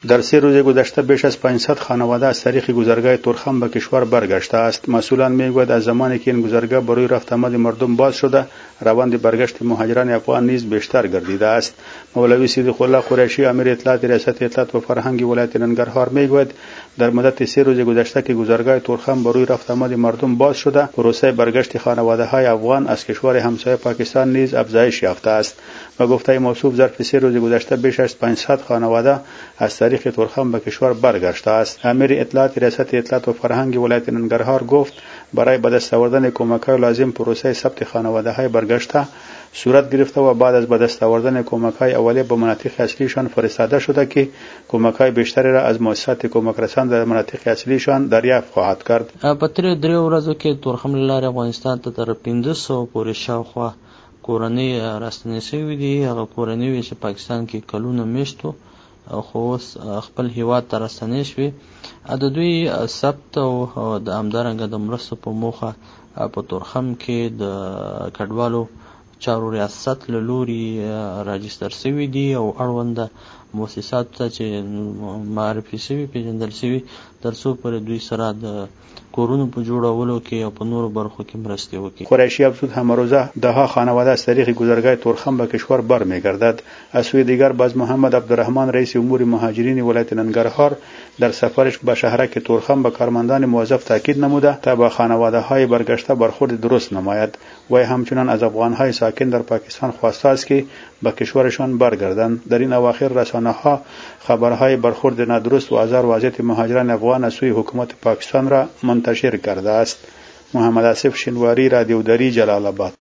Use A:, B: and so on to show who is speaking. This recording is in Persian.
A: در 3 روز گذشته بیش از 500 خانواده از طریق گذرگاه تورخم به کشور برگشته است. مسئولان میگویند از زمانی که این گذرگاه برای رفت آمد مردم باز شده، روند برگشت مهاجران افغان نیز بیشتر گردیده است. مولوی صدیق الله قریشی امیر اطلاعات ریاست اطلاعات و فرهنگ ولایت ننگرهار میگوید در مدت 3 روز گذشته که گذرگاه تورخم برای رفت آمد مردم باز شده، پروسه برگشت خانواده های افغان از کشور همسایه پاکستان نیز افزایش یافته است. و گفته موصوف ظرف 3 روز گذشته بیش از 500 خانواده از طریق تورخم به کشور برگشته است. امیر اطلاعات ریاست اطلاعات و فرهنگ ولایت ننگرهار گفت برای به دست آوردن کمک‌های لازم پروسه ثبت خانواده‌های برگشته صورت گرفته و بعد از به دست آوردن کمک‌های اولیه به مناطق اصلیشان فرستاده شده که کمک‌های بیشتری را از مؤسسات کمک رسان در مناطق اصلیشان دریافت خواهد کرد.
B: په تیرو 3 ورځو کې تورخم له لارې افغانستان ته تر 1500 پورې شاوخوا کورنۍ راستنې شوې دي. هغه کورنۍ چې پاکستان کې کلونه میشتو خو اوس خپل هیواد ته راستنې شوې. د دوی ثبت او د همدارنګه د مرستو په موخه په تورخم کې د کډوالو چارو ریاست له لوري راجستر شوي دي او اړونده مؤسساتو ته چې معرفي شوي پیژندل شوي ترڅو پر دوی سره د کورونو په جوړولو کې او په نورو برخو کې مرستې وکړي.
A: قریشی افزود همروزه دهها خانواده از طریق گذرگاه تورخم به کشور برمیگردد. از سوی دیگر باز محمد عبدالرحمن رئیس امور مهاجرین ولایت ننگرهار در سفرش به شهرک تورخم به کارمندان موظف تاکید نموده تا با خانواده های برگشته برخورد درست نماید. و همچنان از افغان های ساکن در پاکستان خواسته است که به کشورشان برگردند. در این اواخر رسانه ها خبرهای برخورد نادرست و آزار و اذیت مهاجران افغان از سوی حکومت پاکستان را منتشر کرده است. محمد آصف شنواری، رادیو دری، جلال آباد.